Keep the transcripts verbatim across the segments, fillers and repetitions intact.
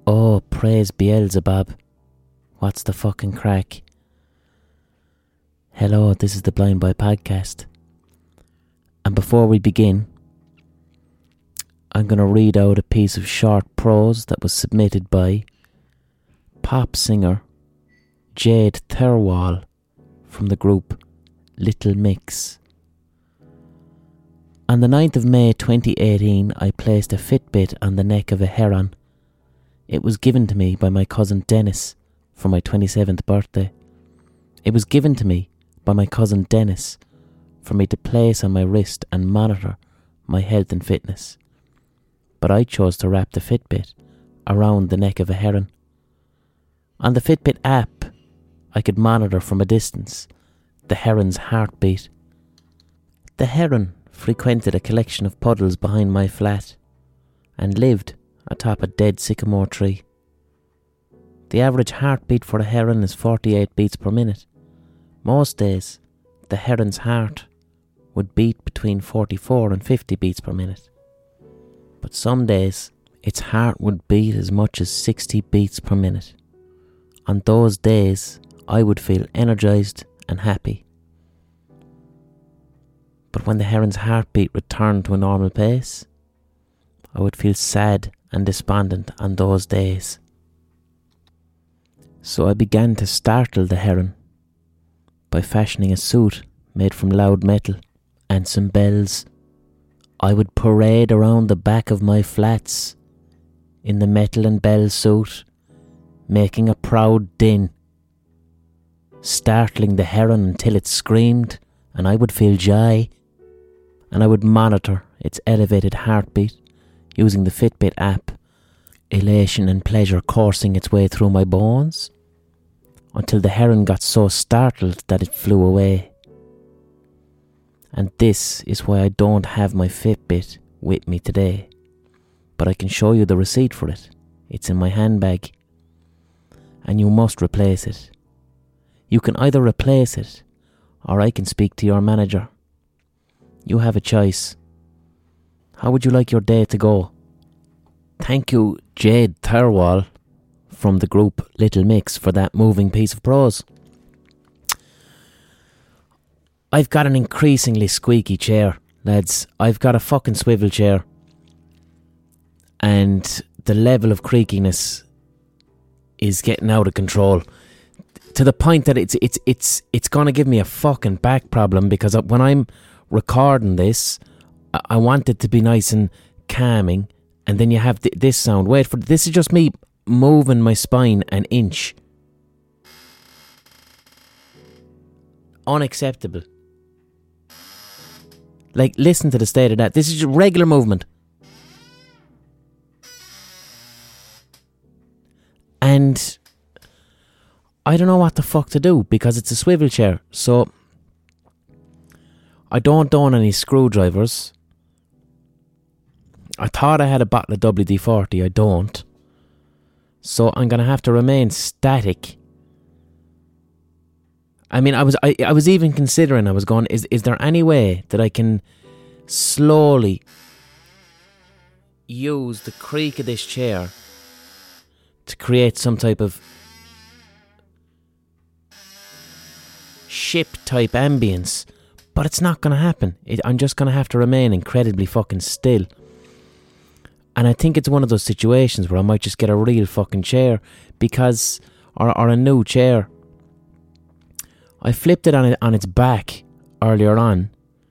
Oh, praise Beelzebub. What's the fucking crack? Hello, this is the Blind Boy Podcast. And before we begin, I'm going to read out a piece of short prose that was submitted by pop singer Jade Thirlwall from the group Little Mix. On the ninth of May twenty eighteen, I placed a Fitbit on the neck of a heron. It was given to me by my cousin Dennis for my twenty-seventh birthday. It was given to me by my cousin Dennis for me to place on my wrist and monitor my health and fitness. But I chose to wrap the Fitbit around the neck of a heron. On the Fitbit app, I could monitor from a distance the heron's heartbeat. The heron frequented a collection of puddles behind my flat and lived atop a dead sycamore tree. The average heartbeat for a heron is forty-eight beats per minute. Most days, the heron's heart would beat between forty-four and fifty beats per minute. But some days, its heart would beat as much as sixty beats per minute. On those days, I would feel energized and happy. But when the heron's heartbeat returned to a normal pace, I would feel sad and despondent on those days. So I began to startle the heron by fashioning a suit made from loud metal and some bells. I would parade around the back of my flats in the metal and bell suit, making a proud din, startling the heron until it screamed, and I would feel joy, and I would monitor its elevated heartbeat using the Fitbit app, elation and pleasure coursing its way through my bones, until the heron got so startled that it flew away. And this is why I don't have my Fitbit with me today, but I can show you the receipt for it. It's in my handbag, and you must replace it. You can either replace it, or I can speak to your manager. You have a choice. How would you like your day to go? Thank you, Jade Thirlwall from the group Little Mix, for that moving piece of prose. I've got an increasingly squeaky chair, lads. I've got a fucking swivel chair, and the level of creakiness is getting out of control, to the point that it's it's it's it's going to give me a fucking back problem, because when I'm recording this, I want it to be nice and calming, and then you have th- this sound. Wait for this is just me moving my spine an inch. Unacceptable. Like, listen to the state of that. This is just regular movement. And I don't know what the fuck to do, because it's a swivel chair. So I don't own any screwdrivers. I thought I had a bottle of W D forty. I don't. So I'm going to have to remain static. I mean, I was I, I was even considering, I was going, is, is there any way that I can slowly use the creak of this chair to create some type of ship-type ambience? But it's not going to happen. It, I'm just going to have to remain incredibly fucking still. And I think it's one of those situations where I might just get a real fucking chair, because, or, or a new chair. I flipped it on it on its back earlier on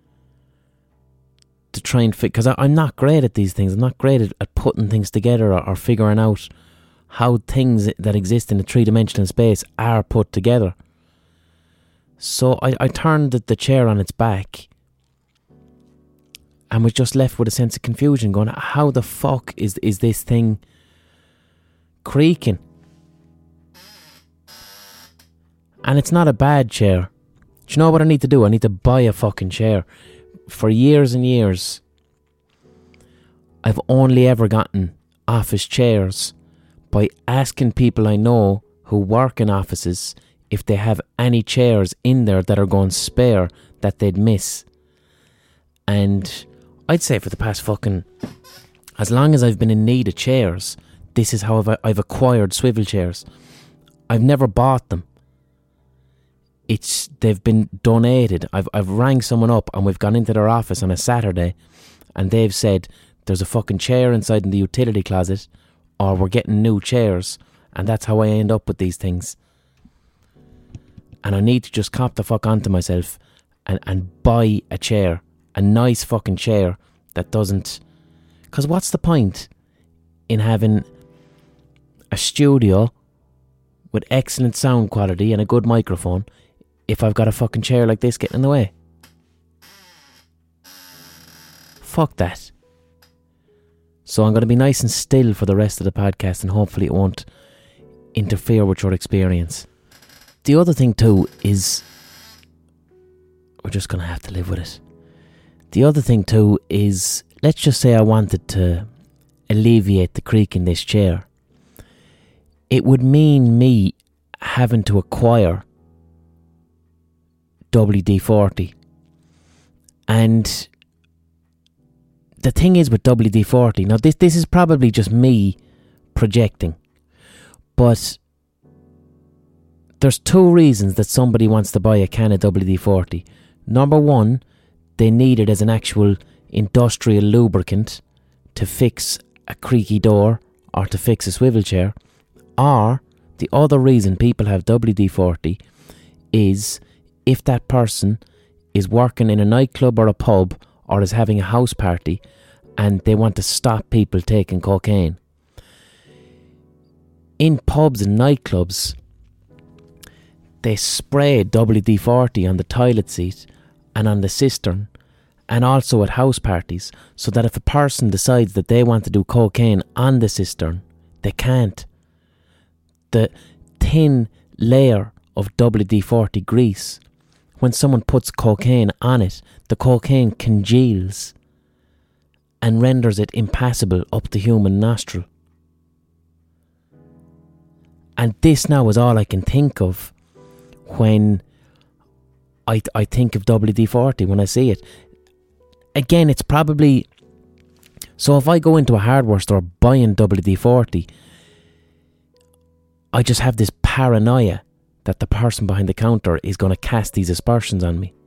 to try and fit, because I'm not great at these things. I'm not great at, at putting things together, or, or figuring out how things that exist in a three-dimensional space are put together. So I, I turned the, the chair on its back and was just left with a sense of confusion, going, how the fuck is is this thing creaking? And it's not a bad chair. Do you know what I need to do? I need to buy a fucking chair. For years and years, I've only ever gotten office chairs by asking people I know who work in offices if they have any chairs in there that are going spare that they'd miss. And I'd say for the past fucking, as long as I've been in need of chairs, this is how I've, I've acquired swivel chairs. I've never bought them. It's they've been donated. I've I've rang someone up and we've gone into their office on a Saturday and they've said there's a fucking chair inside in the utility closet or we're getting new chairs, and that's how I end up with these things. And I need to just cop the fuck onto myself and, and buy a chair, a nice fucking chair that doesn't... Because what's the point in having a studio with excellent sound quality and a good microphone if I've got a fucking chair like this getting in the way? Fuck that. So I'm going to be nice and still for the rest of the podcast, and hopefully it won't interfere with your experience. The other thing too is we're just going to have to live with it. The other thing too is, let's just say I wanted to alleviate the creak in this chair. It would mean me having to acquire W D forty. And the thing is with W D forty, now this this is probably just me projecting, but there's two reasons that somebody wants to buy a can of W D forty. Number one, they need it as an actual industrial lubricant to fix a creaky door or to fix a swivel chair. Or the other reason people have W D forty is if that person is working in a nightclub or a pub or is having a house party and they want to stop people taking cocaine. In pubs and nightclubs, they spray W D forty on the toilet seat and on the cistern, and also at house parties, so that if a person decides that they want to do cocaine on the cistern, they can't. The thin layer of W D forty grease, when someone puts cocaine on it, the cocaine congeals and renders it impassable up the human nostril. And this now is all I can think of when I I think of W D forty, when I see it. Again, it's probably... So if I go into a hardware store buying W D forty, I just have this paranoia that the person behind the counter is going to cast these aspersions on me.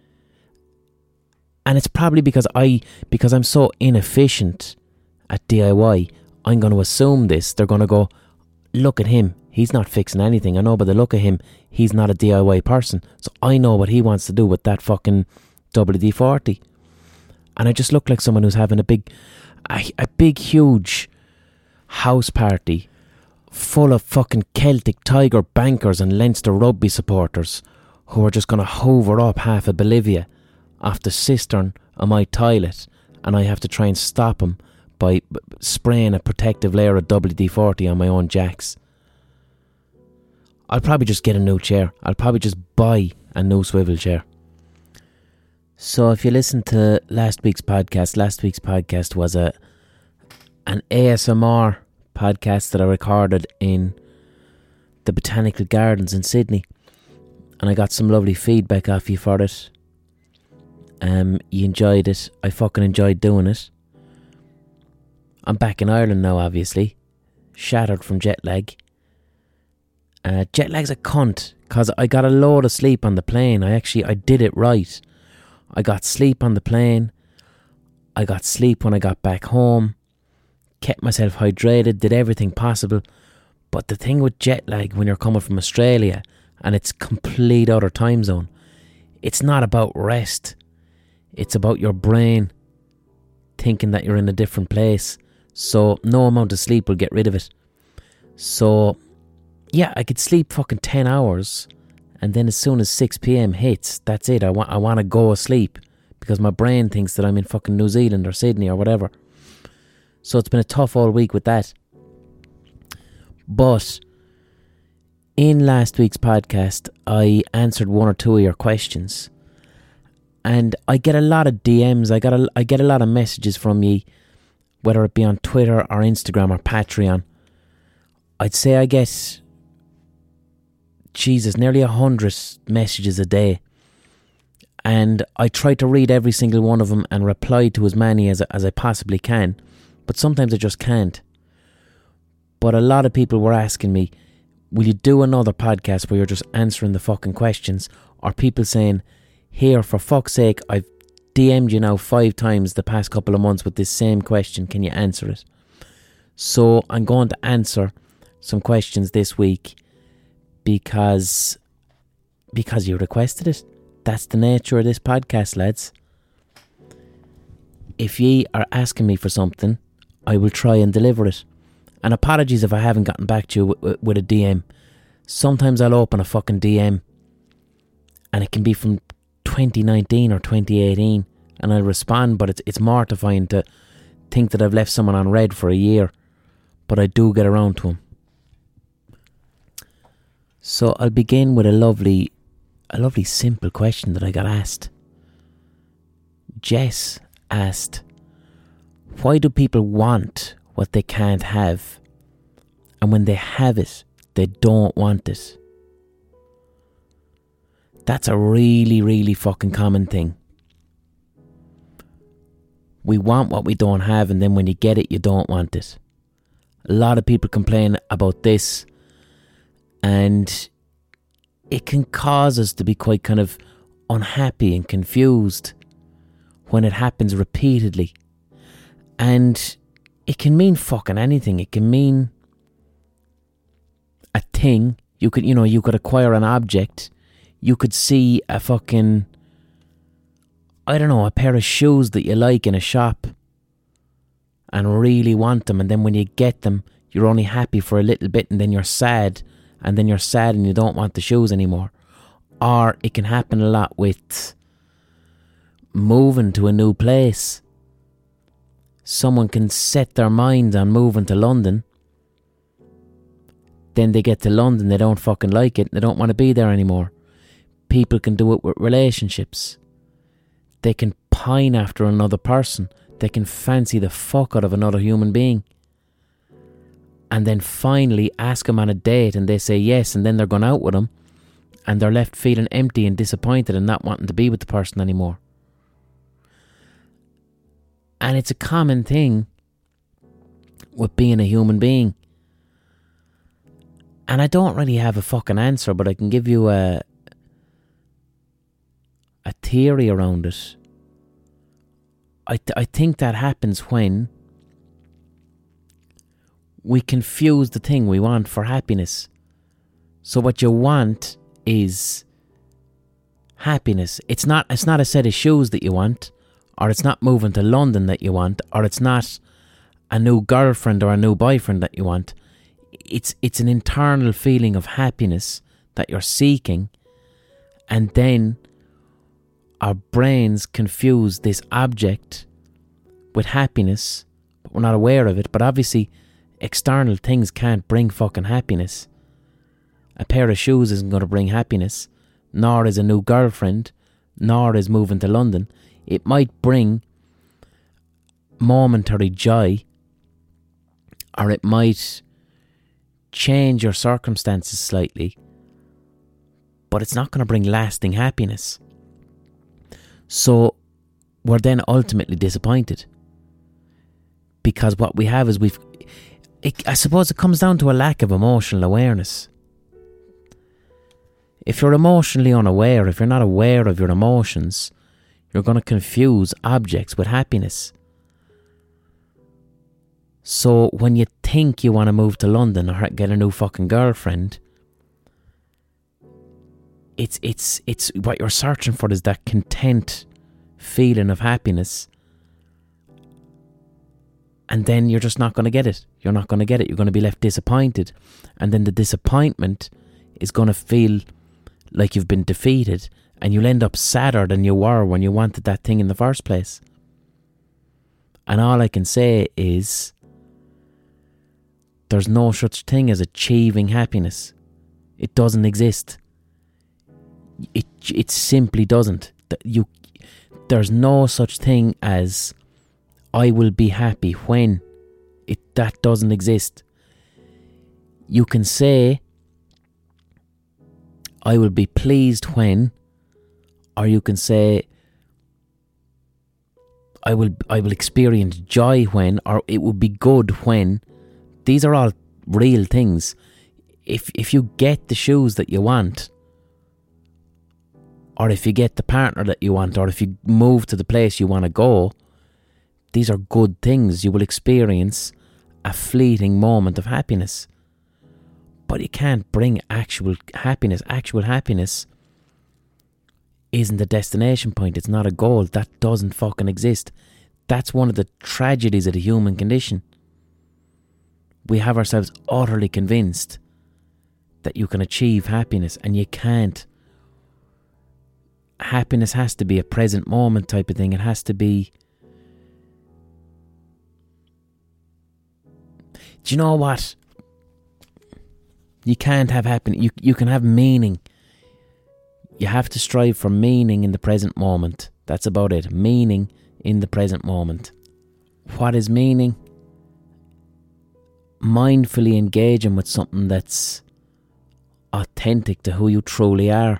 And it's probably because I because I'm so inefficient at D I Y, I'm going to assume this. They're going to go, look at him, he's not fixing anything. I know by the look of him, he's not a D I Y person. So I know what he wants to do with that fucking W D forty. And I just look like someone who's having a big, a, a big, huge house party full of fucking Celtic Tiger bankers and Leinster rugby supporters who are just going to hoover up half of Bolivia off the cistern of my toilet, and I have to try and stop them by b- spraying a protective layer of W D forty on my own jacks. I'll probably just get a new chair. I'll probably just buy a new swivel chair. So if you listen to last week's podcast, last week's podcast was a an A S M R podcast that I recorded in the Botanical Gardens in Sydney, and I got some lovely feedback off you for it. Um, you enjoyed it. I fucking enjoyed doing it. I'm back in Ireland now, obviously, shattered from jet lag. Uh, jet lag's a cunt, cause I got a load of sleep on the plane. I actually I did it right. I got sleep on the plane. I got sleep when I got back home. Kept myself hydrated, did everything possible. But the thing with jet lag when you're coming from Australia and it's complete other time zone, it's not about rest. It's about your brain thinking that you're in a different place. So no amount of sleep will get rid of it. So yeah, I could sleep fucking ten hours, and then as soon as six p.m. hits, that's it. I want I want to go asleep because my brain thinks that I'm in fucking New Zealand or Sydney or whatever. So it's been a tough all week with that. But in last week's podcast, I answered one or two of your questions, and I get a lot of D Ms. I got a, I get a lot of messages from you, whether it be on Twitter or Instagram or Patreon. I'd say I get, Jesus, nearly a hundred messages a day, and I try to read every single one of them and reply to as many as as I possibly can. But sometimes I just can't. But a lot of people were asking me, will you do another podcast where you're just answering the fucking questions? Or people saying, here, for fuck's sake, I've D M'd you now five times the past couple of months with this same question. Can you answer it? So I'm going to answer some questions this week because because you requested it. That's the nature of this podcast, lads. If ye are asking me for something, I will try and deliver it. And apologies if I haven't gotten back to you with, with, with a D M. Sometimes I'll open a fucking D M and it can be from twenty nineteen or twenty eighteen and I'll respond, but it's, it's mortifying to think that I've left someone on red for a year. But I do get around to them. So I'll begin with a lovely, a lovely simple question that I got asked. Jess asked, why do people want what they can't have, and when they have it, they don't want it? That's a really, really fucking common thing. We want what we don't have, and then when you get it, you don't want it. A lot of people complain about this, and it can cause us to be quite kind of unhappy and confused when it happens repeatedly. And it can mean fucking anything. It can mean a thing. You could, you know, you could acquire an object. You could see a fucking, I don't know, a pair of shoes that you like in a shop and really want them, and then when you get them, you're only happy for a little bit, and then you're sad, and then you're sad and you don't want the shoes anymore. Or it can happen a lot with moving to a new place. Someone can set their mind on moving to London. Then they get to London, they don't fucking like it, they don't want to be there anymore. People can do it with relationships. They can pine after another person. They can fancy the fuck out of another human being. And then finally ask them on a date and they say yes, and then they're going out with them and they're left feeling empty and disappointed and not wanting to be with the person anymore. And it's a common thing with being a human being. And I don't really have a fucking answer, but I can give you a a theory around it. I th- I think that happens when we confuse the thing we want for happiness. So what you want is happiness. It's not it's not a set of shoes that you want, or it's not moving to London that you want, or it's not a new girlfriend or a new boyfriend that you want. It's it's an internal feeling of happiness that you're seeking, and then our brains confuse this object with happiness, but we're not aware of it. But obviously, external things can't bring fucking happiness. A pair of shoes isn't going to bring happiness, nor is a new girlfriend, nor is moving to London. It might bring momentary joy, or it might change your circumstances slightly, but it's not going to bring lasting happiness. So we're then ultimately disappointed, because what we have is we've it, I suppose it comes down to a lack of emotional awareness. If you're emotionally unaware, if you're not aware of your emotions, you're going to confuse objects with happiness. So when you think you want to move to London or get a new fucking girlfriend, it's it's it's what you're searching for is that content feeling of happiness, and then you're just not going to get it. You're not going to get it. You're going to be left disappointed, and then the disappointment is going to feel like you've been defeated, and you'll end up sadder than you were when you wanted that thing in the first place. And all I can say is there's no such thing as achieving happiness. It doesn't exist. It it simply doesn't. You, there's no such thing as I will be happy when. It that doesn't exist. You can say I will be pleased when, or you can say I will I will experience joy when, or it will be good when. These are all real things. If if you get the shoes that you want, or if you get the partner that you want, or if you move to the place you want to go, these are good things. You will experience a fleeting moment of happiness. But you can't bring actual happiness. Actual happiness isn't the destination point. It's not a goal. That doesn't fucking exist. That's one of the tragedies of the human condition. We have ourselves utterly convinced that you can achieve happiness, and you can't. Happiness has to be a present moment type of thing. It has to be... Do you know what? You can't have happiness. You, you can have meaning. You have to strive for meaning in the present moment. That's about it. Meaning in the present moment. What is meaning? Mindfully engaging with something that's authentic to who you truly are.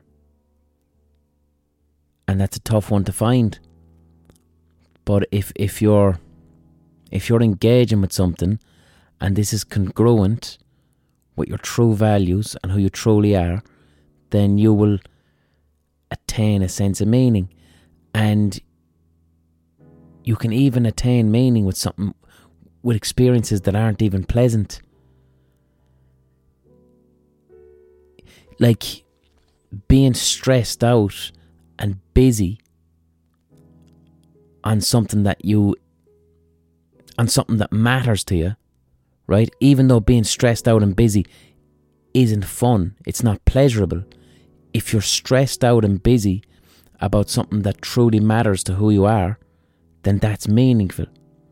And that's a tough one to find. But if if you're if you're engaging with something and this is congruent with your true values and who you truly are, then you will attain a sense of meaning. And you can even attain meaning with something, with experiences that aren't even pleasant. Like being stressed out and busy on something that you, on something that matters to you, right? Even though being stressed out and busy isn't fun, it's not pleasurable. If you're stressed out and busy about something that truly matters to who you are, then that's meaningful.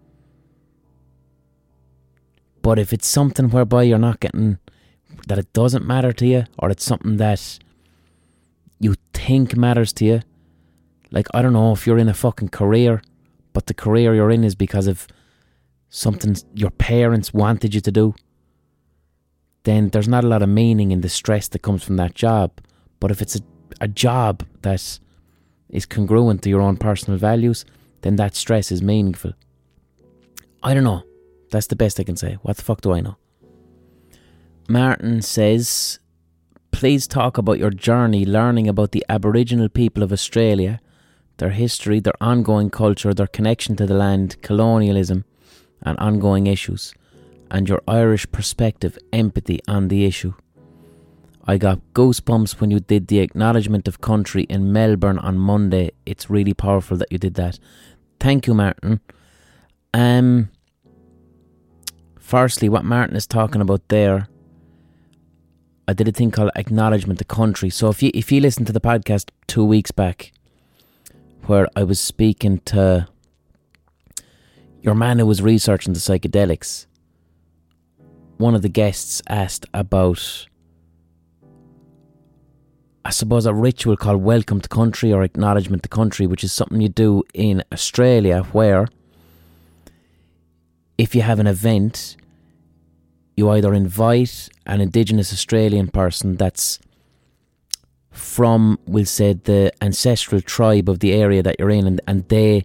But if it's something whereby you're not getting, that it doesn't matter to you, or it's something that you think matters to you, like, I don't know, if you're in a fucking career, but the career you're in is because of something your parents wanted you to do, then there's not a lot of meaning in the stress that comes from that job. But if it's a, a job that is congruent to your own personal values, then that stress is meaningful. I don't know. That's the best I can say. What the fuck do I know? Martin says, please talk about your journey learning about the Aboriginal people of Australia, their history, their ongoing culture, their connection to the land, colonialism and ongoing issues, and your Irish perspective, empathy on the issue. I got goosebumps when you did the acknowledgement of country in Melbourne on Monday. It's really powerful that you did that. Thank you, Martin. Um, firstly, what Martin is talking about there, I did a thing called acknowledgement of country. So if you if you listen to the podcast two weeks back, where I was speaking to your man who was researching the psychedelics, one of the guests asked about, I suppose, a ritual called welcome to country or acknowledgement to country, which is something you do in Australia, where if you have an event, you either invite an Indigenous Australian person that's from, we'll say, the ancestral tribe of the area that you're in, and, and they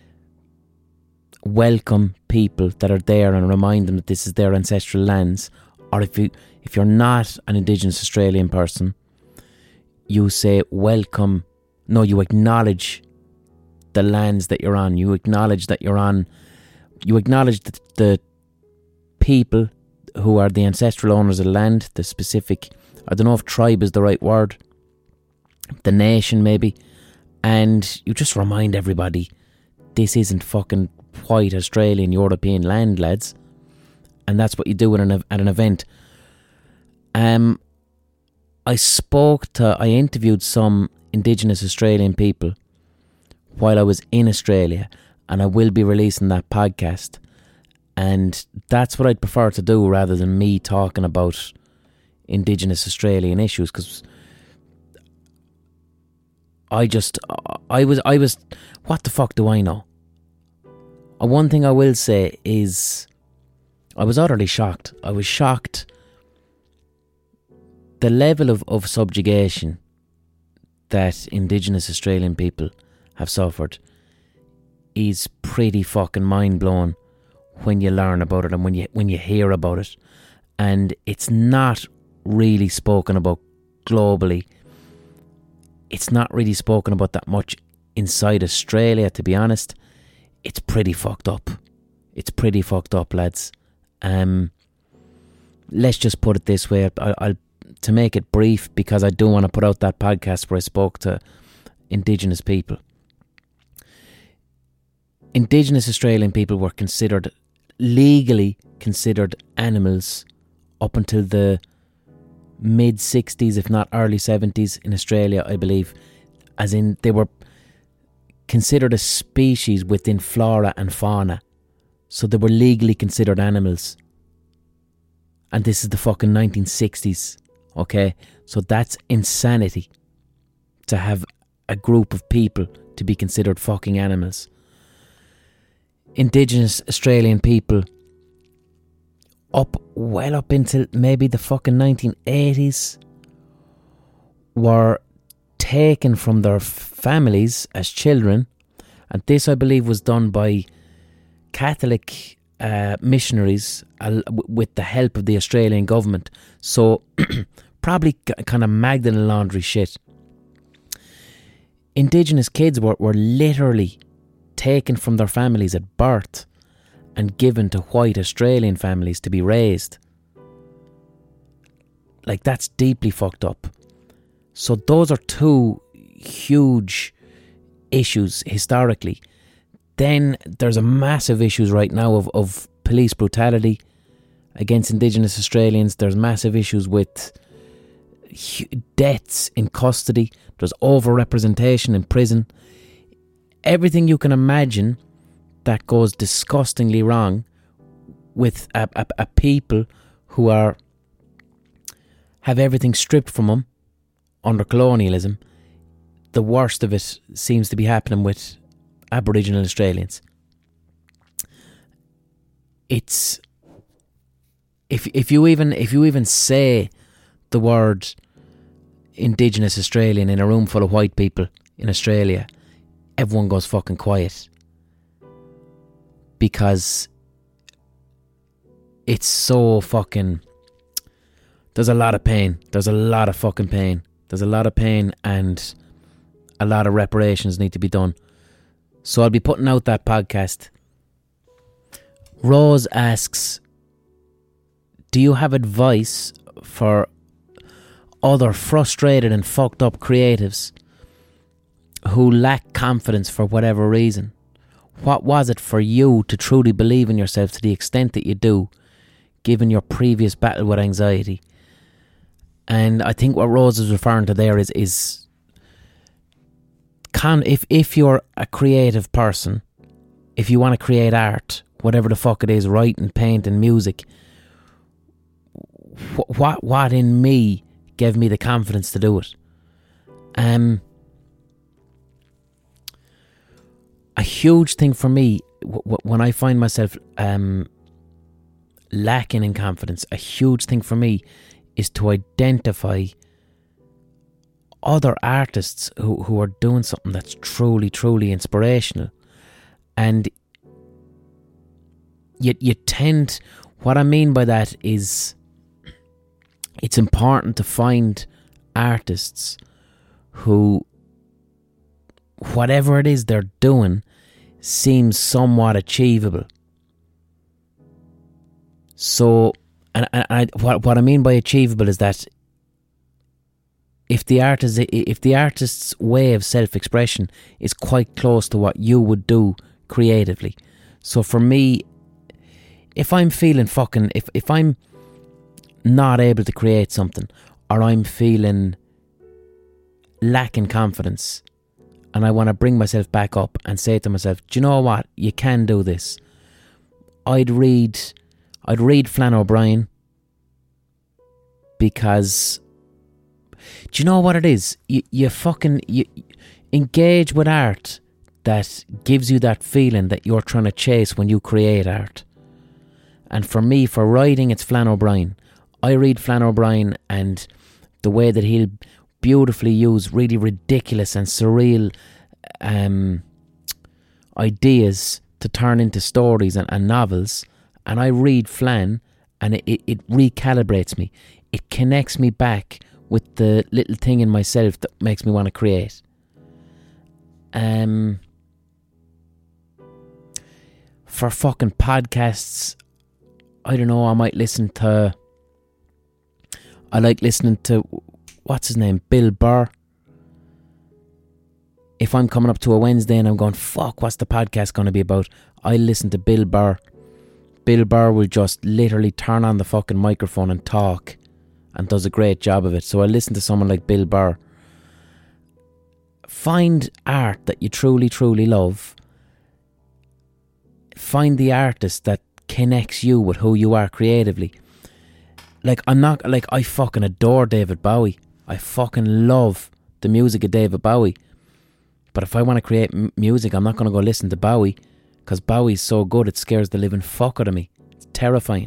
welcome people that are there and remind them that this is their ancestral lands. Or if you if you're not an Indigenous Australian person, you say welcome, no, you acknowledge the lands that you're on. You acknowledge that you're on, you acknowledge the, the people who are the ancestral owners of the land, the specific, I don't know if tribe is the right word, the nation maybe, and you just remind everybody, this isn't fucking white Australian European land, lads. And that's what you do at an, at an event. Um, I spoke to, I interviewed some Indigenous Australian people while I was in Australia, and I will be releasing that podcast. And that's what I'd prefer to do rather than me talking about Indigenous Australian issues, because I just, I was, I was, what the fuck do I know? One thing I will say is I was utterly shocked. I was shocked. The level of, of subjugation that Indigenous Australian people have suffered is pretty fucking mind-blowing when you learn about it and when you when you hear about it. and it's not really spoken about globally. It's not really spoken about that much inside Australia, to be honest. It's pretty fucked up. It's pretty fucked up, lads. Um, let's just put it this way. I'll, I'll to make it brief, because I do want to put out that podcast where I spoke to Indigenous people. Indigenous Australian people were considered, legally considered animals up until the mid sixties, if not early seventies in Australia, I believe. As in, they were considered a species within flora and fauna. So they were legally considered animals. And this is the fucking nineteen sixties, okay? So that's insanity, to have a group of people to be considered fucking animals. Indigenous Australian people, up well up into maybe the fucking nineteen eighties, were taken from their families as children, and this, I believe, was done by Catholic uh, missionaries uh, with the help of the Australian government. So probably kind of Magdalene laundry shit. Indigenous kids were, were literally taken from their families at birth and given to white Australian families to be raised. Like, that's deeply fucked up. So those are two huge issues historically. Then there's a massive issues right now of, of police brutality against Indigenous Australians. There's massive issues with deaths in custody. There's overrepresentation in prison. Everything you can imagine that goes disgustingly wrong with a, a, a people who are have everything stripped from them under colonialism. The worst of it seems to be happening with Aboriginal Australians. It's if if you even if you even say the word Indigenous Australian in a room full of white people in Australia, everyone goes fucking quiet, because it's so fucking, there's a lot of pain. There's a lot of fucking pain. There's a lot of pain, and a lot of reparations need to be done. So I'll be putting out that podcast. Rose asks, do you have advice for other frustrated and fucked up creatives who lack confidence for whatever reason? What was it for you to truly believe in yourself to the extent that you do, given your previous battle with anxiety? And I think what Rose is referring to there is is can if if you're a creative person, if you want to create art, whatever the fuck it is, writing, painting, music, wh- what what in me gave me the confidence to do it? Um, a huge thing for me w- w- when I find myself um lacking in confidence, a huge thing for me is to identify other artists who, who are doing something that's truly, truly inspirational. And you, you tend, what I mean by that is, it's important to find artists who, whatever it is they're doing, seems somewhat achievable. So, and, and I, what what I mean by achievable is that if the artist, if the artist's way of self-expression is quite close to what you would do creatively. So for me, if I'm feeling fucking, if if I'm not able to create something, or I'm feeling lacking confidence, and I want to bring myself back up and say to myself, do you know what, you can do this. I'd read. I'd read Flann O'Brien, because do you know what it is? You, you fucking you engage with art that gives you that feeling that you're trying to chase when you create art. And for me, for writing, it's Flann O'Brien. I read Flann O'Brien, and the way that he'll beautifully use really ridiculous and surreal um, ideas to turn into stories and, and novels. And I read Flann, and it, it, it recalibrates me. It connects me back with the little thing in myself that makes me want to create. Um, for fucking podcasts, I don't know, I might listen to, I like listening to, what's his name, Bill Burr. If I'm coming up to a Wednesday and I'm going, fuck, what's the podcast going to be about? I listen to Bill Burr. Bill Burr will just literally turn on the fucking microphone and talk, and does a great job of it. So I listen to someone like Bill Burr. Find art that you truly, truly love. Find the artist that connects you with who you are creatively. Like, I'm not, like, I fucking adore David Bowie. I fucking love the music of David Bowie. But if I want to create m- music, I'm not going to go listen to Bowie, because Bowie's so good it scares the living fuck out of me. It's terrifying.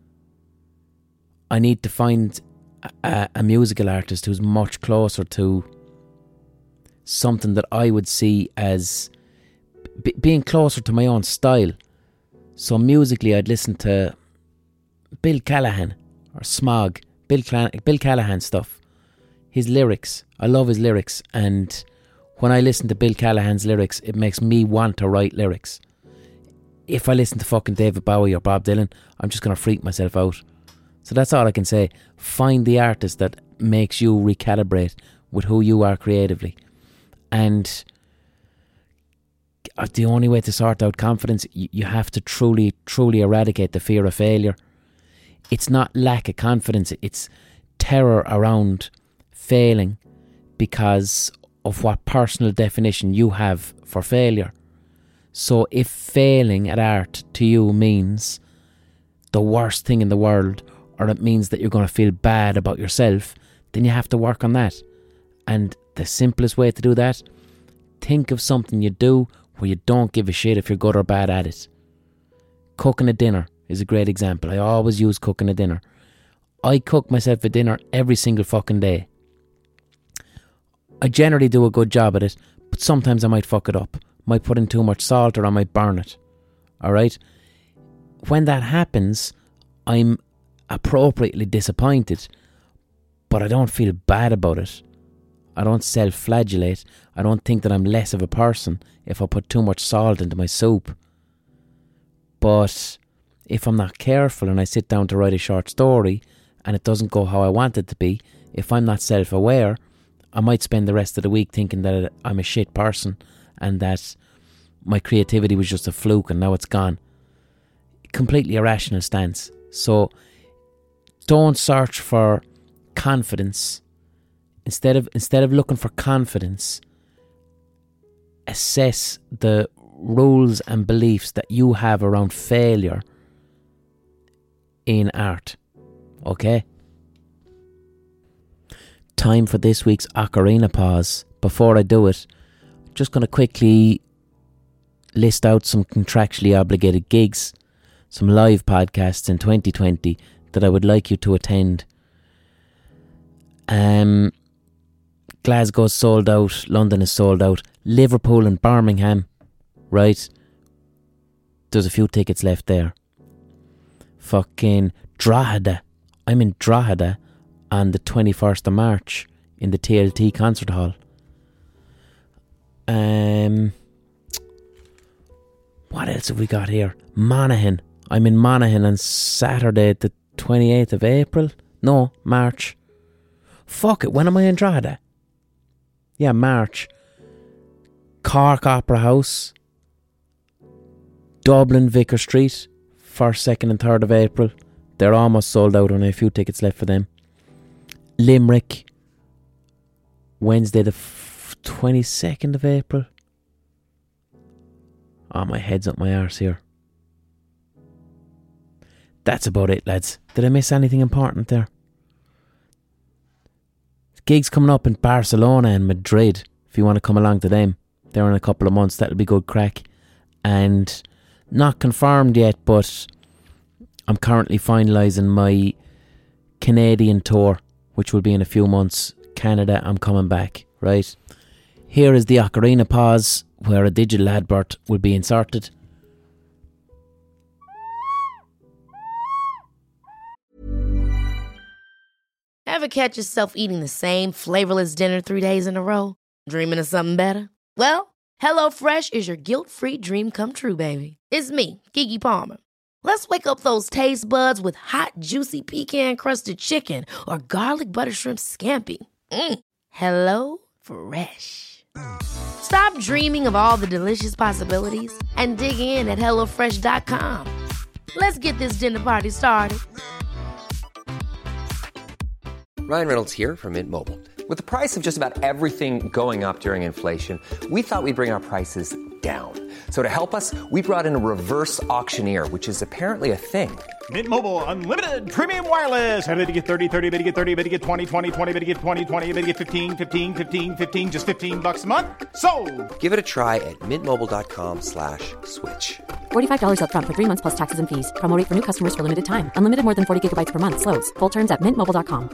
I need to find a, a musical artist who's much closer to something that I would see as b- being closer to my own style. So musically, I'd listen to Bill Callahan or Smog. Bill, Cla- Bill Callahan stuff. His lyrics. I love his lyrics, and when I listen to Bill Callahan's lyrics, it makes me want to write lyrics. If I listen to fucking David Bowie or Bob Dylan, I'm just going to freak myself out. So that's all I can say. Find the artist that makes you recalibrate with who you are creatively. And the only way to sort out confidence, you have to truly, truly eradicate the fear of failure. It's not lack of confidence, it's terror around failing because of what personal definition you have for failure. So if failing at art to you means the worst thing in the world, or it means that you're going to feel bad about yourself, then you have to work on that. And the simplest way to do that, think of something you do where you don't give a shit if you're good or bad at it. Cooking a dinner is a great example. I always use cooking a dinner. I cook myself a dinner every single fucking day. I generally do a good job at it, but sometimes I might fuck it up. Might put in too much salt, or I might burn it. Alright? When that happens, I'm appropriately disappointed, but I don't feel bad about it. I don't self-flagellate. I don't think that I'm less of a person if I put too much salt into my soup. But if I'm not careful and I sit down to write a short story and it doesn't go how I want it to be, if I'm not self-aware, I might spend the rest of the week thinking that I'm a shit person and that my creativity was just a fluke and now it's gone. Completely irrational stance. So don't search for confidence. Instead of instead of looking for confidence, assess the rules and beliefs that you have around failure in art. Okay? Time for this week's Ocarina Pause. Before I do it, just going to quickly list out some contractually obligated gigs, some live podcasts in twenty twenty that I would like you to attend. Um, Glasgow's sold out, London is sold out, Liverpool and Birmingham, right? There's a few tickets left there. Fucking Drogheda. I'm in Drogheda on the twenty-first of March in the T L T Concert Hall. Um, what else have we got here? Monaghan. I'm in Monaghan on Saturday the twenty-eighth of April. No, March. Fuck it, when am I in Drogheda? Yeah, March. Cork Opera House. Dublin Vicar Street. first, second and third of April. They're almost sold out, only a few tickets left for them. Limerick. Wednesday the twenty-second of April. Oh, my head's up my arse here. That's about it, lads. Did I miss anything important there? Gigs coming up in Barcelona and Madrid. If you want to come along to them, they're in a couple of months. That'll be good crack. And not confirmed yet, but I'm currently finalising my Canadian tour, which will be in a few months. Canada, I'm coming back, right? Here is the Ocarina Pause, where a digital advert will be inserted. Ever catch yourself eating the same flavorless dinner three days in a row? Dreaming of something better? Well, HelloFresh is your guilt-free dream come true, baby. It's me, Keke Palmer. Let's wake up those taste buds with hot, juicy pecan-crusted chicken or garlic butter shrimp scampi. Mm. Hello Fresh. Stop dreaming of all the delicious possibilities and dig in at hello fresh dot com. Let's get this dinner party started. Ryan Reynolds here from Mint Mobile. With the price of just about everything going up during inflation, we thought we'd bring our prices down. So to help us, we brought in a reverse auctioneer, which is apparently a thing. Mint Mobile Unlimited Premium Wireless. How to get thirty, thirty, how to get thirty, how to get twenty, twenty, twenty, how to get twenty, twenty, how to get fifteen, fifteen, fifteen, fifteen, just fifteen bucks a month? Sold! Give it a try at mintmobile.com slash switch. forty-five dollars up front for three months plus taxes and fees. Promo rate for new customers for limited time. Unlimited more than forty gigabytes per month. Slows full terms at mint mobile dot com.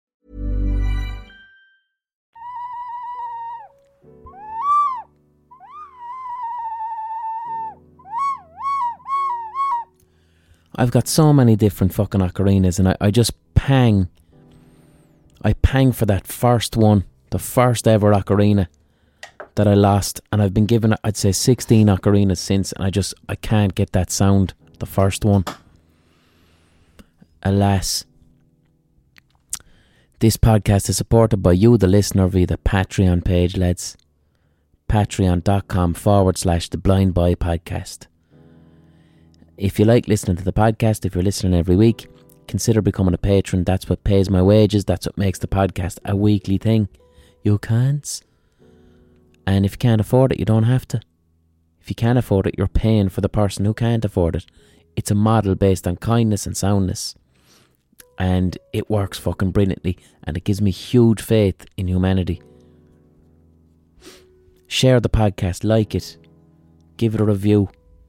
I've got so many different fucking ocarinas, and I, I just pang. I pang for that first one, the first ever ocarina that I lost, and I've been given, I'd say, sixteen ocarinas since, and I just, I can't get that sound, the first one. Alas. This podcast is supported by you, the listener, via the Patreon page, lads. Patreon.com forward slash the Blind Boy Podcast. If you like listening to the podcast, if you're listening every week, consider becoming a patron. That's what pays my wages. That's what makes the podcast a weekly thing. You can't. And if you can't afford it, you don't have to. If you can't afford it, you're paying for the person who can't afford it. It's a model based on kindness and soundness. And it works fucking brilliantly. And it gives me huge faith in humanity. Share the podcast, like it, give it a review.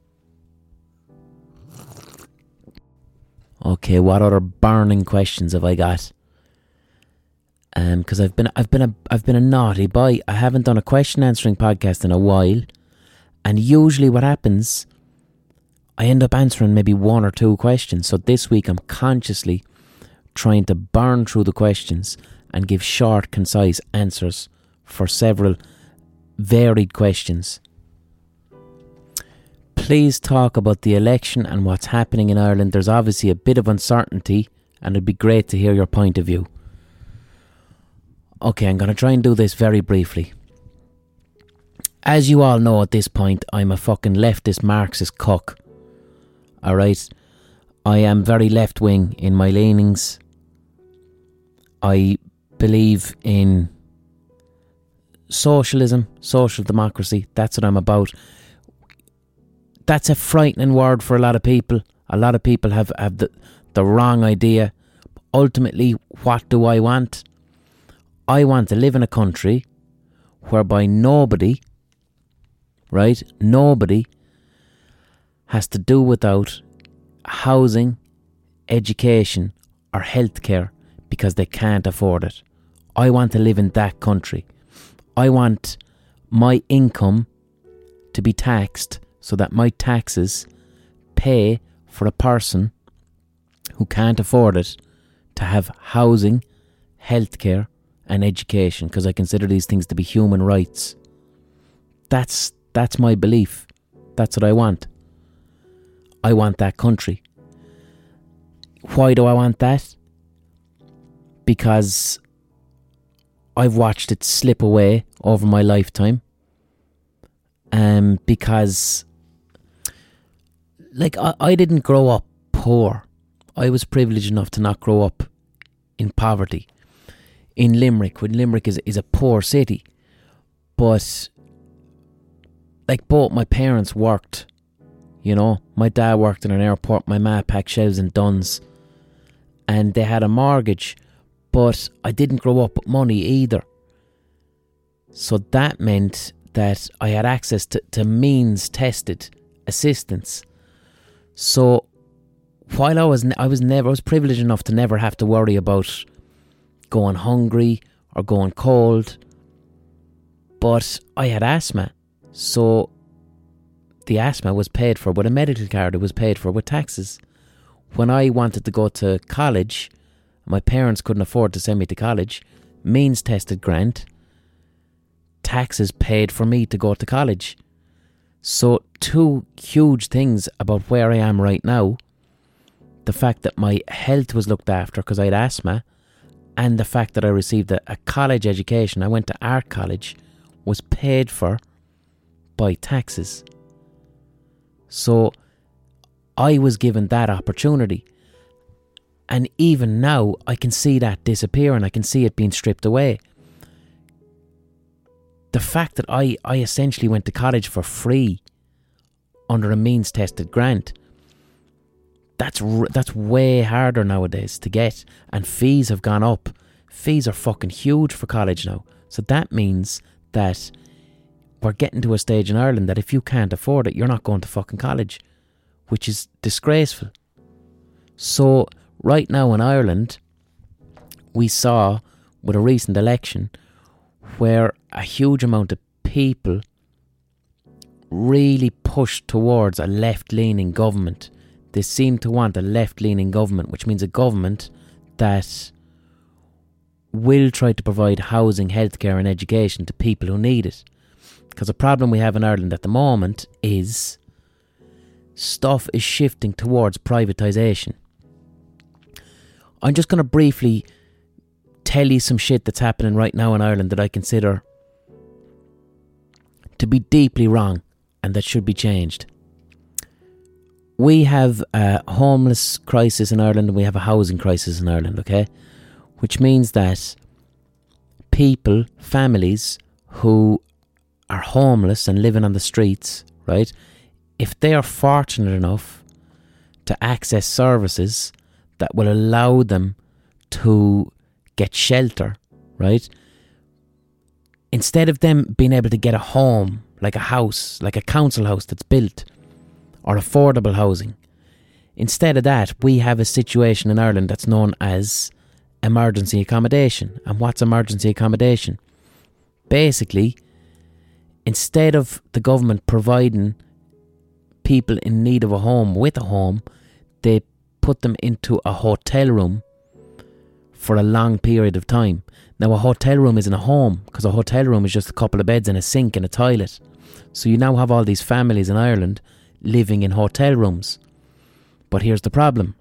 Okay, what other burning questions have I got? Um, because I've been, I've been a, I've been a naughty boy. I haven't done a question answering podcast in a while, and usually what happens, I end up answering maybe one or two questions. So this week I'm consciously trying to burn through the questions and give short, concise answers for several varied questions. Please talk about the election and what's happening in Ireland. There's obviously a bit of uncertainty, and it'd be great to hear your point of view. Okay, I'm going to try and do this very briefly. As you all know at this point, I'm a fucking leftist Marxist cuck. Alright? I am very left-wing in my leanings. I believe in socialism, social democracy. That's what I'm about. That's a frightening word for a lot of people. A lot of people have, have the, the wrong idea. Ultimately, what do I want? I want to live in a country whereby nobody, right, nobody has to do without housing, education or healthcare because they can't afford it. I want to live in that country. I want my income to be taxed so that my taxes pay for a person who can't afford it to have housing, healthcare and education, because I consider these things to be human rights. That's that's my belief. That's what I want. I want that country. Why do I want that? Because I've watched it slip away over my lifetime. Um, because like I, I didn't grow up poor. I was privileged enough to not grow up in poverty. In Limerick, when Limerick is is a poor city, but like both my parents worked, you know, my dad worked in an airport, my ma packed shelves in Duns, and they had a mortgage, but I didn't grow up with money either. So that meant that I had access to, to means-tested assistance. So while I was, I was never, I was privileged enough to never have to worry about going hungry or going cold, but I had asthma, so the asthma was paid for with a medical card. It was paid for with taxes. When I wanted to go to college, My parents couldn't afford to send me to college. Means tested grant. Taxes paid for me to go to college. So two huge things about where I am right now. The fact that my health was looked after because I had asthma, and the fact that I received a, a college education, I went to art college, was paid for by taxes. So I was given that opportunity. And even now, I can see that disappearing. I can see it being stripped away. The fact that I, I essentially went to college for free under a means-tested grant, that's that's way harder nowadays to get. And fees have gone up. Fees are fucking huge for college now. So that means that we're getting to a stage in Ireland that if you can't afford it, you're not going to fucking college, which is disgraceful. So right now in Ireland, we saw with a recent election where a huge amount of people really pushed towards a left-leaning government. They seem to want a left-leaning government, which means a government that will try to provide housing, healthcare and education to people who need it. Because the problem we have in Ireland at the moment is stuff is shifting towards privatisation. I'm just going to briefly tell you some shit that's happening right now in Ireland that I consider to be deeply wrong and that should be changed. We have a homeless crisis in Ireland and we have a housing crisis in Ireland, okay? Which means that people, families who are homeless and living on the streets, right? If they are fortunate enough to access services that will allow them to get shelter, right? Instead of them being able to get a home, like a house, like a council house that's built, or affordable housing, instead of that, we have a situation in Ireland that's known as emergency accommodation. And what's emergency accommodation? Basically, instead of the government providing people in need of a home with a home, they put them into a hotel room for a long period of time. Now, a hotel room isn't a home, because a hotel room is just a couple of beds and a sink and a toilet. So you now have all these families in Ireland living in hotel rooms. But here's the problem.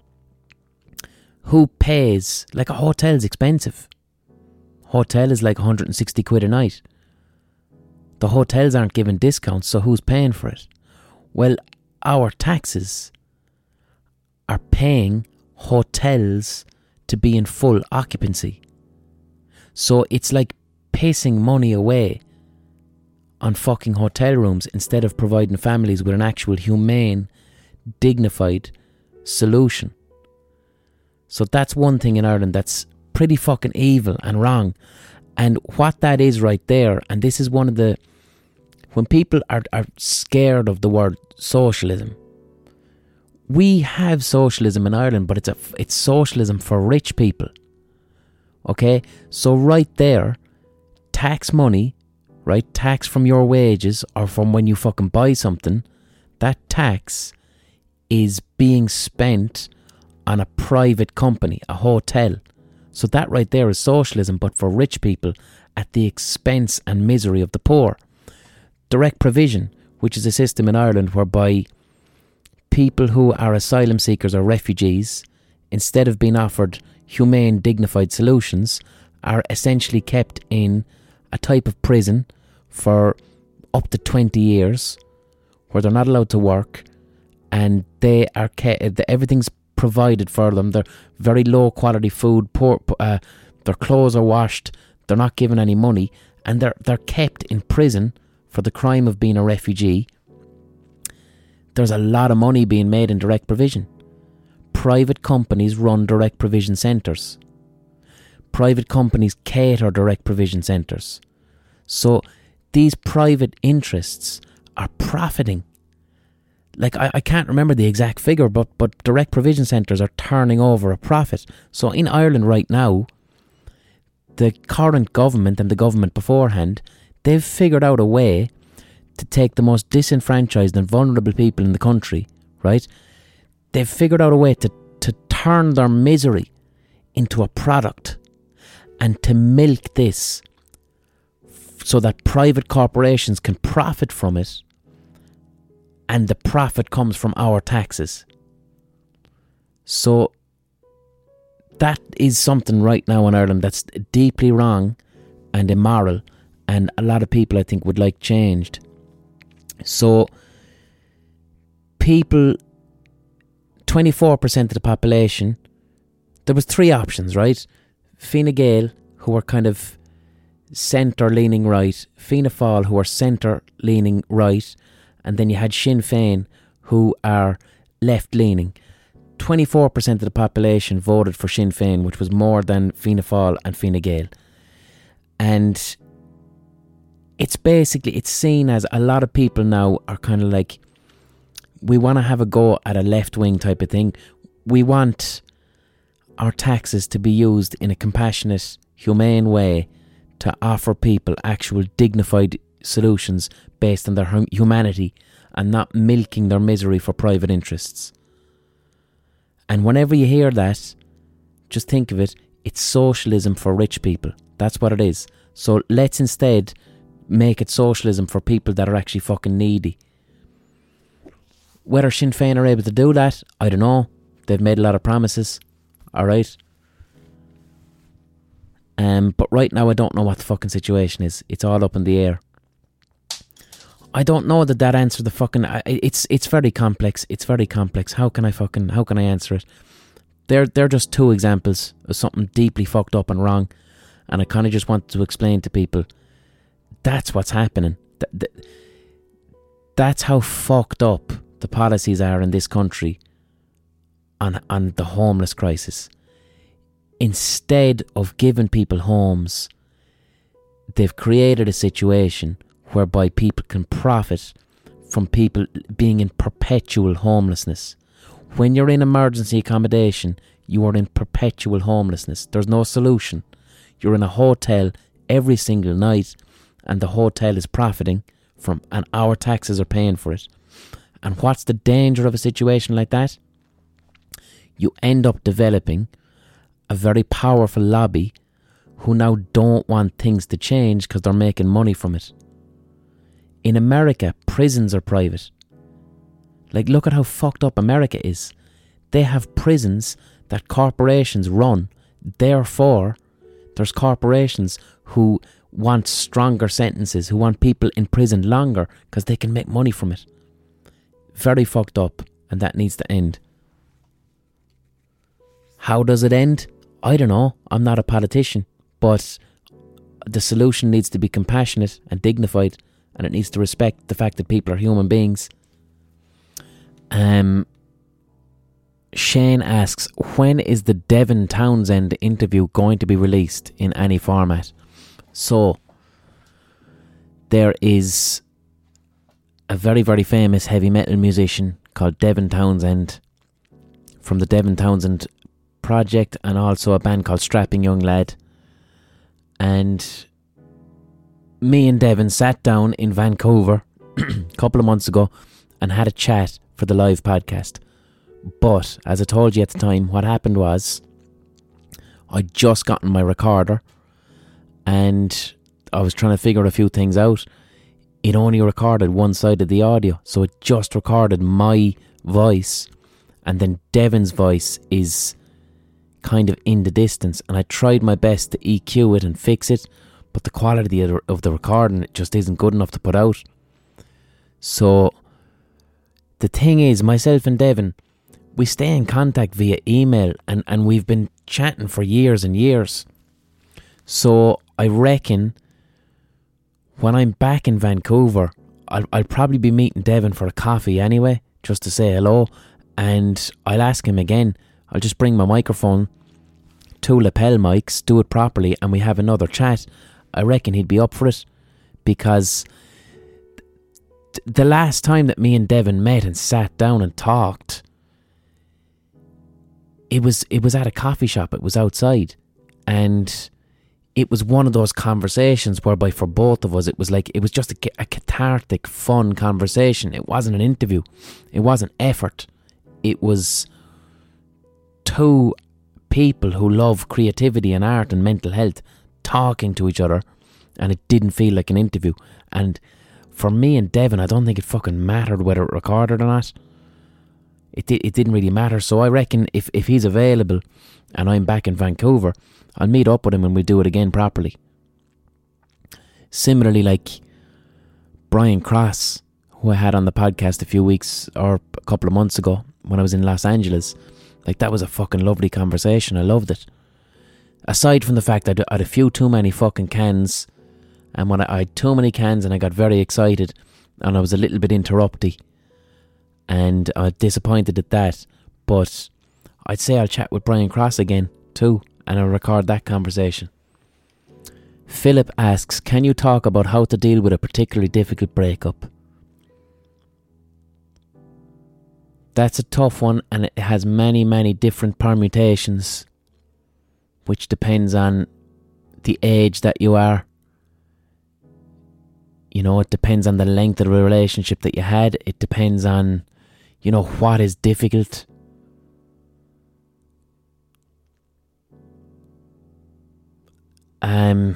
Who pays? Like, a hotel's expensive. Hotel is like one hundred sixty quid a night. The hotels aren't giving discounts, so who's paying for it? Well, our taxes are paying hotels to be in full occupancy. So it's like pissing money away on fucking hotel rooms instead of providing families with an actual humane, dignified solution. So that's one thing in Ireland that's pretty fucking evil and wrong. And what that is right there, and this is one of the, when people are, are scared of the word socialism, we have socialism in Ireland, but it's a, it's socialism for rich people. Okay? So right there, tax money, right? Tax from your wages or from when you fucking buy something, that tax is being spent on a private company, a hotel. So that right there is socialism, but for rich people at the expense and misery of the poor. Direct provision, which is a system in Ireland whereby people who are asylum seekers or refugees, instead of being offered humane, dignified solutions, are essentially kept in a type of prison for up to twenty years, where they're not allowed to work, and they are kept, everything's provided for them. They're very low quality food, poor, uh, their clothes are washed, they're not given any money, and they're they're kept in prison for the crime of being a refugee. There's a lot of money being made in direct provision. Private companies run direct provision centres. Private companies cater direct provision centres. So these private interests are profiting. Like, I, I can't remember the exact figure, but, but direct provision centres are turning over a profit. So in Ireland right now, the current government and the government beforehand, they've figured out a way to take the most disenfranchised and vulnerable people in the country, right? They've figured out a way to, to turn their misery into a product and to milk this so that private corporations can profit from it, and the profit comes from our taxes. So that is something right now in Ireland that's deeply wrong and immoral, and a lot of people, I think, would like changed. So people, twenty-four percent of the population, there was three options, right? Fine Gael, who were kind of centre-leaning right, Fianna Fáil, who are centre-leaning right, and then you had Sinn Féin, who are left-leaning. twenty-four percent of the population voted for Sinn Féin, which was more than Fianna Fáil and Fine Gael. And it's basically, it's seen as a lot of people now are kind of like, we want to have a go at a left-wing type of thing. We want our taxes to be used in a compassionate, humane way to offer people actual dignified solutions based on their hum- humanity and not milking their misery for private interests. And whenever you hear that, just think of it, it's socialism for rich people. That's what it is. So let's instead make it socialism for people that are actually fucking needy. Whether Sinn Féin are able to do that, I don't know. They've made a lot of promises. Alright. Um, but right now I don't know what the fucking situation is. It's all up in the air. I don't know that that answer the fucking... I, it's it's very complex. It's very complex. How can I fucking... How can I answer it? They're, they're just two examples of something deeply fucked up and wrong. And I kind of just wanted to explain to people, that's what's happening. Th- th- that's how fucked up the policies are in this country on, on the homeless crisis. Instead of giving people homes, they've created a situation whereby people can profit from people being in perpetual homelessness. When you're in emergency accommodation, you are in perpetual homelessness. There's no solution. You're in a hotel every single night, and the hotel is profiting from, and our taxes are paying for it. And what's the danger of a situation like that? You end up developing a very powerful lobby who now don't want things to change because they're making money from it. In America, prisons are private. Like, look at how fucked up America is. They have prisons that corporations run. Therefore, there's corporations who want stronger sentences, who want people in prison longer because they can make money from it. Very fucked up, and that needs to end. How does it end? I don't know. I'm not a politician, but the solution needs to be compassionate and dignified, and it needs to respect the fact that people are human beings. Um, Shane asks, when is the Devin Townsend interview going to be released in any format? So, there is a very, very famous heavy metal musician called Devin Townsend from the Devin Townsend Project, and also a band called Strapping Young Lad. And me and Devin sat down in Vancouver a couple of months ago and had a chat for the live podcast. But, as I told you at the time, what happened was I'd just gotten my recorder and I was trying to figure a few things out. It only recorded one side of the audio, so it just recorded my voice, and then Devin's voice is kind of in the distance, and I tried my best to E Q it and fix it, but the quality of the recording just isn't good enough to put out. So the thing is, myself and Devin, we stay in contact via email, and, and we've been chatting for years and years. So I reckon when I'm back in Vancouver, I'll, I'll probably be meeting Devin for a coffee anyway, just to say hello, and I'll ask him again. I'll just bring my microphone, two lapel mics, do it properly, and we have another chat. I reckon he'd be up for it, because th- the last time that me and Devin met and sat down and talked, it was it was at a coffee shop. It was outside, and it was one of those conversations whereby for both of us it was like, it was just a, a cathartic, fun conversation. It wasn't an interview. It wasn't effort. It was two people who love creativity and art and mental health talking to each other, and it didn't feel like an interview. And for me and Devin, I don't think it fucking mattered whether it recorded or not. It did, it didn't really matter. So I reckon if, if he's available and I'm back in Vancouver, I'll meet up with him and we'll do it again properly. Similarly, like Brian Cross, who I had on the podcast a few weeks or a couple of months ago when I was in Los Angeles, like that was a fucking lovely conversation. I loved it. Aside from the fact that I had a few too many fucking cans, and when I, I had too many cans and I got very excited and I was a little bit interrupty, and I was disappointed at that. But I'd say I'll chat with Brian Cross again too, and I'll record that conversation. Philip asks, can you talk about how to deal with a particularly difficult breakup? That's a tough one, and it has many, many different permutations, which depends on the age that you are. You know, it depends on the length of the relationship that you had. It depends on, you know, what is difficult. Um,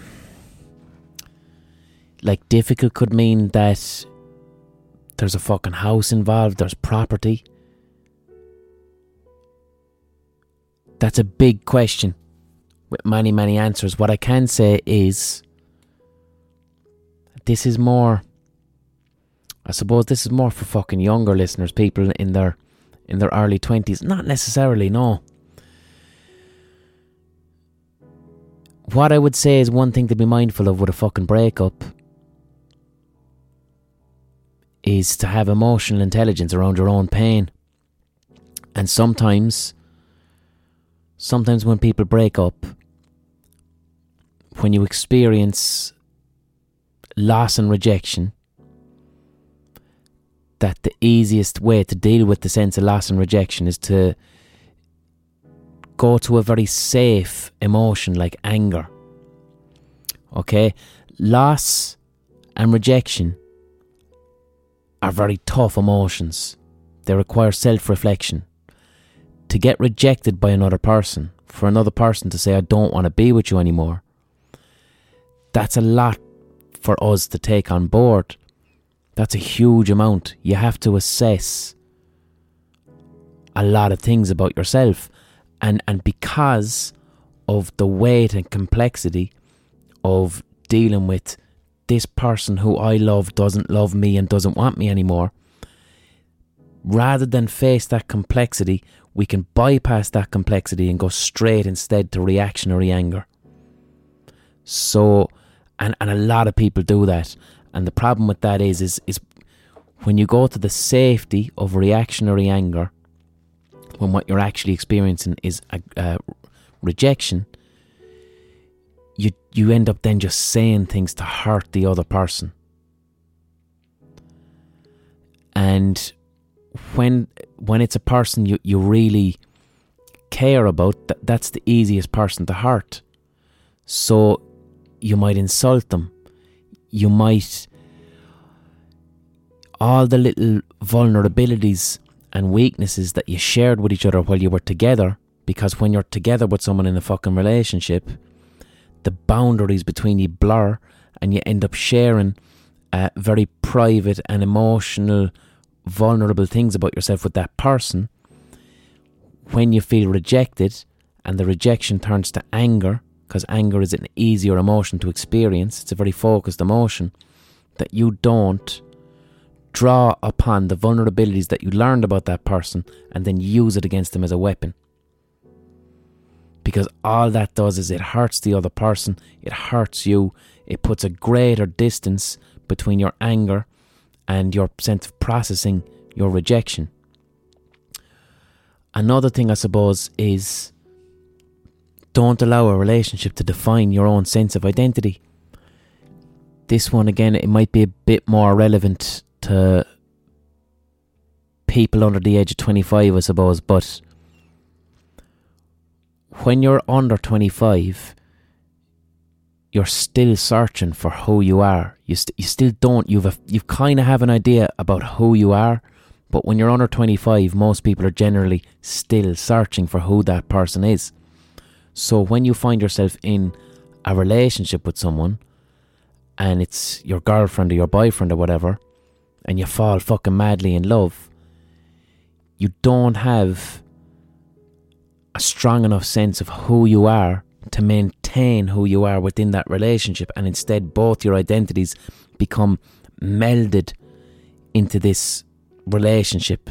like difficult could mean that there's a fucking house involved, there's property. That's a big question with many, many answers. What I can say is, this is more, I suppose this is more for fucking younger listeners, people in their in their early twenties. Not necessarily, no. What I would say is one thing to be mindful of with a fucking breakup is to have emotional intelligence around your own pain. And sometimes, sometimes when people break up, when you experience loss and rejection, that the easiest way to deal with the sense of loss and rejection is to go to a very safe emotion like anger. Okay? Loss and rejection are very tough emotions. They require self-reflection. To get rejected by another person, for another person to say, I don't want to be with you anymore, that's a lot for us to take on board. That's a huge amount. You have to assess a lot of things about yourself. And and because of the weight and complexity of dealing with this person who I love doesn't love me and doesn't want me anymore, rather than face that complexity, we can bypass that complexity and go straight instead to reactionary anger. So, and, and a lot of people do that. And the problem with that is, is, is when you go to the safety of reactionary anger, when what you're actually experiencing is a, a rejection, you you end up then just saying things to hurt the other person. And when when it's a person you, you really care about, that, that's the easiest person to hurt. So you might insult them. You might... all the little vulnerabilities and weaknesses that you shared with each other while you were together, because when you're together with someone in a fucking relationship, the boundaries between you blur and you end up sharing uh, very private and emotional, vulnerable things about yourself with that person. When you feel rejected and the rejection turns to anger, because anger is an easier emotion to experience, it's a very focused emotion, that you don't draw upon the vulnerabilities that you learned about that person and then use it against them as a weapon. Because all that does is it hurts the other person, it hurts you, it puts a greater distance between your anger and your sense of processing your rejection. Another thing, I suppose, is don't allow a relationship to define your own sense of identity. This one, again, it might be a bit more relevant to people under the age of twenty-five, I suppose, but when you're under twenty-five, you're still searching for who you are. You st- you still don't. You've a, you kind of have an idea about who you are, but when you're under twenty-five, most people are generally still searching for who that person is. So when you find yourself in a relationship with someone, and it's your girlfriend or your boyfriend or whatever, and you fall fucking madly in love, you don't have a strong enough sense of who you are to maintain who you are within that relationship, and instead both your identities become melded into this relationship.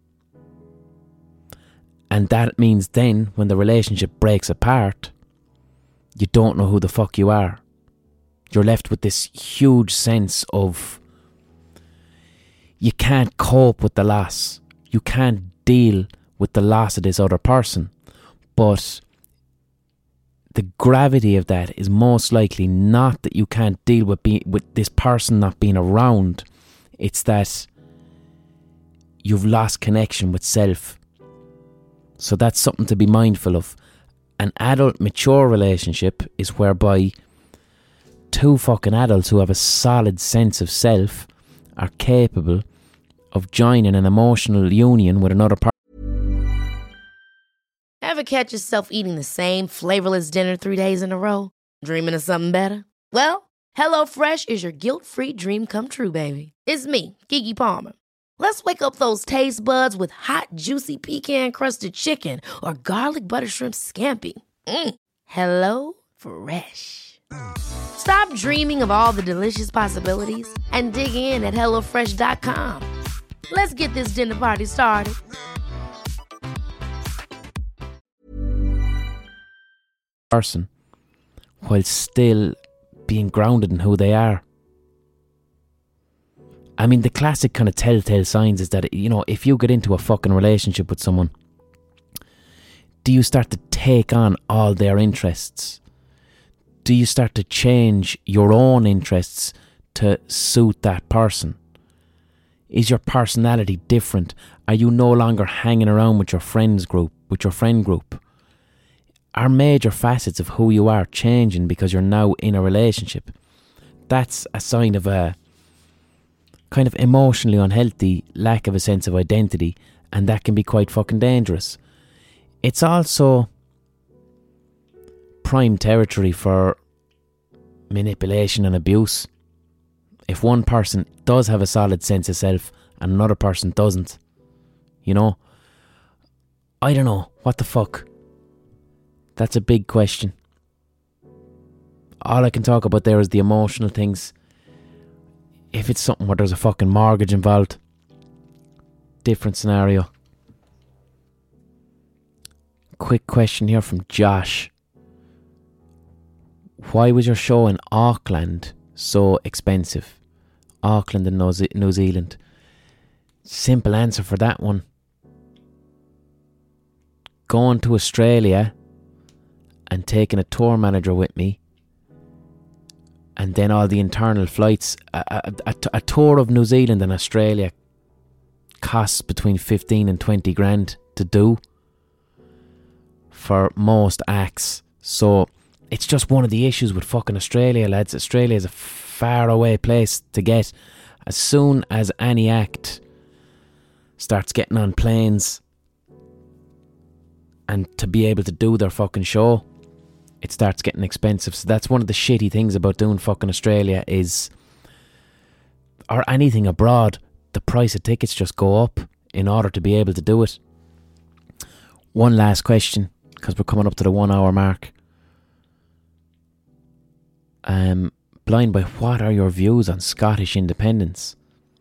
And that means then when the relationship breaks apart, you don't know who the fuck you are. You're left with this huge sense of you can't cope with the loss. You can't deal with the loss of this other person. But the gravity of that is most likely not that you can't deal with being, with this person not being around. It's that you've lost connection with self. So that's something to be mindful of. An adult, mature relationship is whereby two fucking adults who have a solid sense of self are capable of joining an emotional union with another person. Ever catch yourself eating the same flavorless dinner three days in a row? Dreaming of something better? Well, HelloFresh is your guilt-free dream come true, baby. It's me, Keke Palmer. Let's wake up those taste buds with hot, juicy pecan-crusted chicken or garlic butter shrimp scampi. Mm. Hello Fresh. Stop dreaming of all the delicious possibilities and dig in at hello fresh dot com. Let's get this dinner party started. Person while still being grounded in who they are. I mean, the classic kind of telltale signs is that, you know, if you get into a fucking relationship with someone, do you start to take on all their interests? Do you start to change your own interests to suit that person? Is your personality different? Are you no longer hanging around with your friends group, with your friend group? Are major facets of who you are changing because you're now in a relationship? That's a sign of a kind of emotionally unhealthy lack of a sense of identity, and that can be quite fucking dangerous. It's also prime territory for manipulation and abuse. If one person does have a solid sense of self and another person doesn't, you know, I don't know, what the fuck? That's a big question. All I can talk about there is the emotional things. If it's something where there's a fucking mortgage involved, different scenario. Quick question here from Josh. Why was your show in Auckland so expensive? Auckland in New Zealand. Simple answer for that one. Going to Australia and taking a tour manager with me, and then all the internal flights. A, a, a, a tour of New Zealand and Australia costs between fifteen and twenty grand to do for most acts. So it's just one of the issues with fucking Australia, lads. Australia is a far away place to get. As soon as any act starts getting on planes and to be able to do their fucking show, it starts getting expensive. So that's one of the shitty things about doing fucking Australia is, or anything abroad, the price of tickets just go up in order to be able to do it. One last question, because we're coming up to the one hour mark. Um, Blind Boy, what are your views on Scottish independence?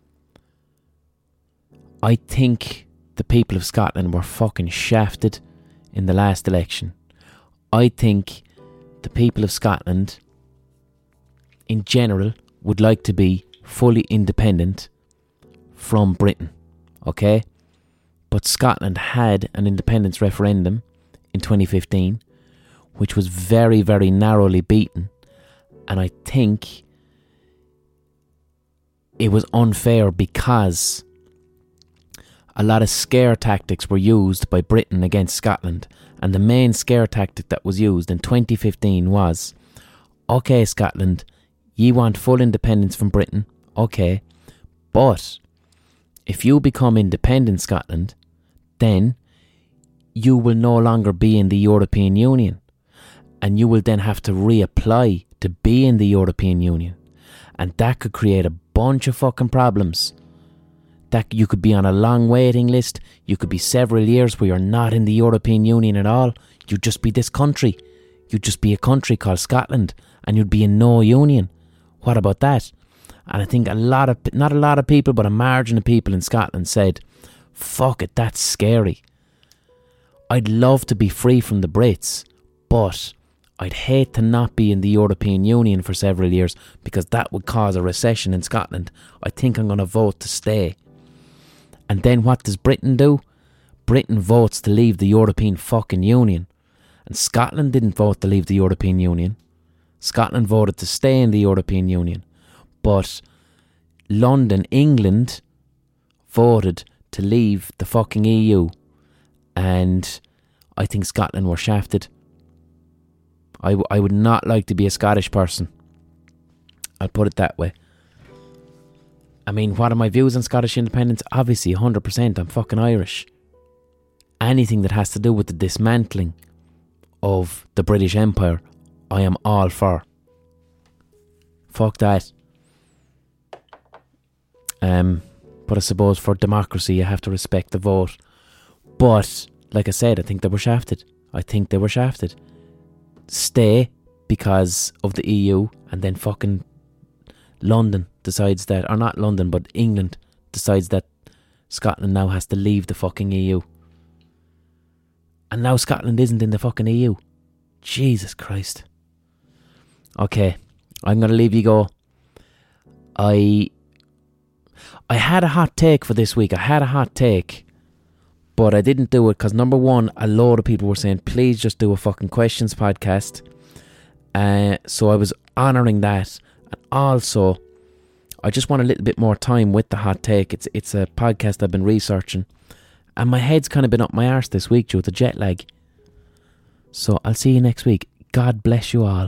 I think the people of Scotland were fucking shafted in the last election. I think the people of Scotland in general would like to be fully independent from Britain, okay? But Scotland had an independence referendum in twenty fifteen, which was very, very narrowly beaten, and I think it was unfair because a lot of scare tactics were used by Britain against Scotland. And the main scare tactic that was used in twenty fifteen was, okay, Scotland, ye want full independence from Britain, okay, but if you become independent Scotland, then you will no longer be in the European Union. and you will then have to reapply to be in the European Union. And that could create a bunch of fucking problems. That you could be on a long waiting list. You could be several years where you're not in the European Union at all. You'd just be this country. You'd just be a country called Scotland, and you'd be in no union. What about that? And I think a lot of, not a lot of people, but a margin of people in Scotland said, fuck it, that's scary. I'd love to be free from the Brits, but I'd hate to not be in the European Union for several years, because that would cause a recession in Scotland. I think I'm going to vote to stay. And then what does Britain do? Britain votes to leave the European fucking Union. And Scotland didn't vote to leave the European Union. Scotland voted to stay in the European Union. But London, England, voted to leave the fucking E U. And I think Scotland were shafted. I, w- I would not like to be a Scottish person. I'll put it that way. I mean, what are my views on Scottish independence? Obviously, one hundred percent. I'm fucking Irish. Anything that has to do with the dismantling of the British Empire, I am all for. Fuck that. Um, but I suppose for democracy, you have to respect the vote. But, like I said, I think they were shafted. I think they were shafted. Stay because of the E U, and then fucking London decides that, or not London, but England decides that Scotland now has to leave the fucking E U. And now Scotland isn't in the fucking E U. Jesus Christ. Okay, I'm going to leave you go. I I had a hot take for this week. I had a hot take, but I didn't do it because, number one, a load of people were saying, please just do a fucking questions podcast. Uh, so I was honouring that. And also, I just want a little bit more time with the hot take. It's it's a podcast I've been researching. And my head's kind of been up my arse this week due to jet lag. So I'll see you next week. God bless you all.